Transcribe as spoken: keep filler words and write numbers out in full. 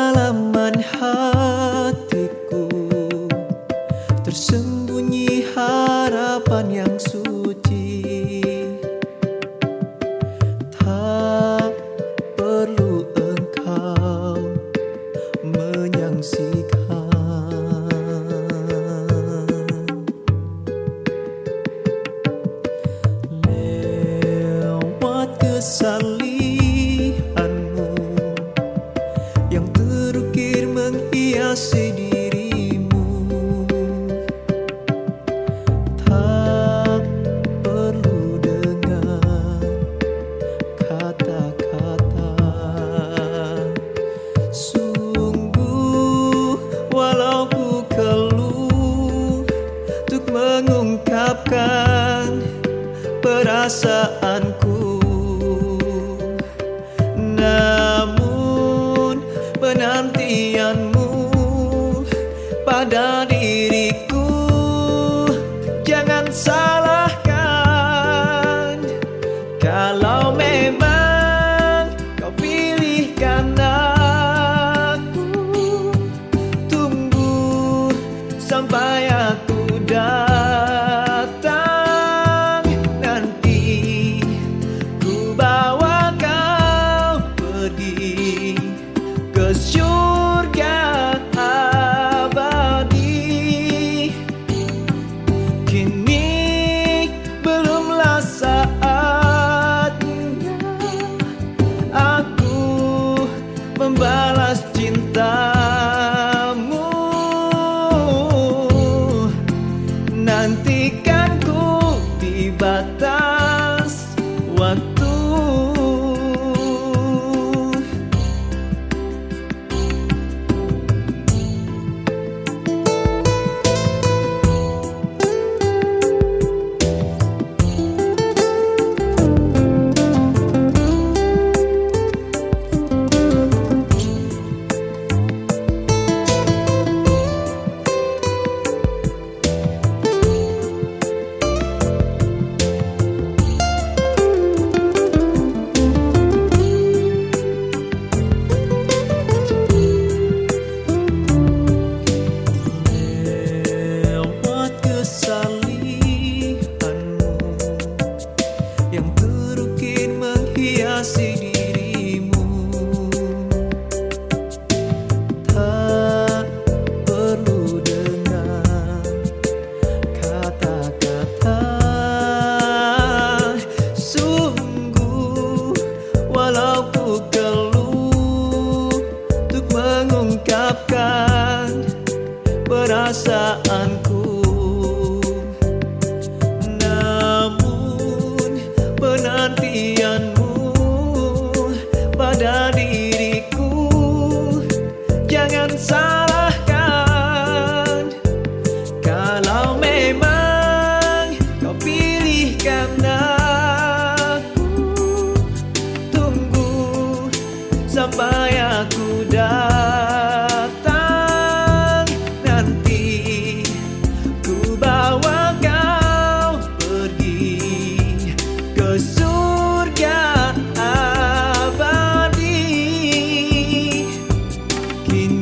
kedalaman hatiku tersembunyi harapan yang suci. Tak perlu engkau menyaksikan. Lewat kesalihanmu yang terukir menghiasi dirimu, tak perlu dengar kata-kata. Sungguh walau ku keluh untuk mengungkapkan perasaanku, namun penantianmu pada diriku jangan salahkan. Kalau memang kau pilihkan aku, tunggu sampai aku datang. Nanti ku bawa kau pergi ke surga abadi. Kini belumlah saatnya aku membalas cintamu. Nantikan ku di batas waktu. Lewat kesalihanmu yang terukir menghiasi dirimu, tak perlu dengar kata-kata. Sungguh walau ku keluh untuk mengungkapkan perasaanku, namun penantianmu pada diriku jangan salahkan. Kalau memang kau pilihkan aku, tunggu sampai aku datang. Nanti ku bawa kau pergi ke surga abadi. Kini